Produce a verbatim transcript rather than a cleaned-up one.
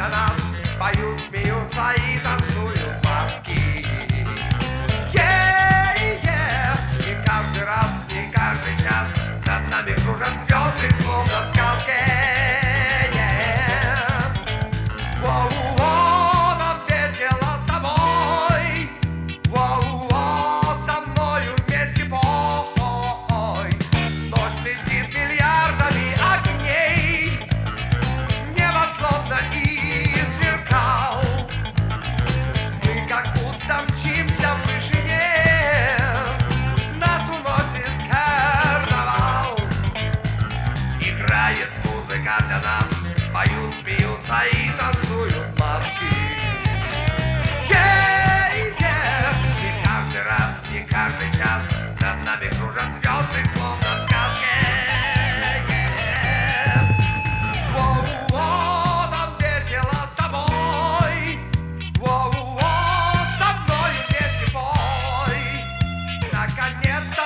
для нас поют, смеются и танцуют морские. Yeah, и каждый раз, и каждый час над нами кружат звезды, словно в сказке. Воу-воу, нам весело с тобой. Воу-воу, со мною вместе пой. Ночь блестит миллиардами огней, небо словно из зеркал. Мы как будто мчимся в вышине, нас уносит карнавал. Играет музыка для нас, поют, смеются и танцуют морские. Yeah, yeah. И каждый раз, и каждый час над нами кружат звезды, словно в сказке. Yeah. Воу-воу, нам весело с тобой. Воу-воу, со мной вместе пой. Наконец-то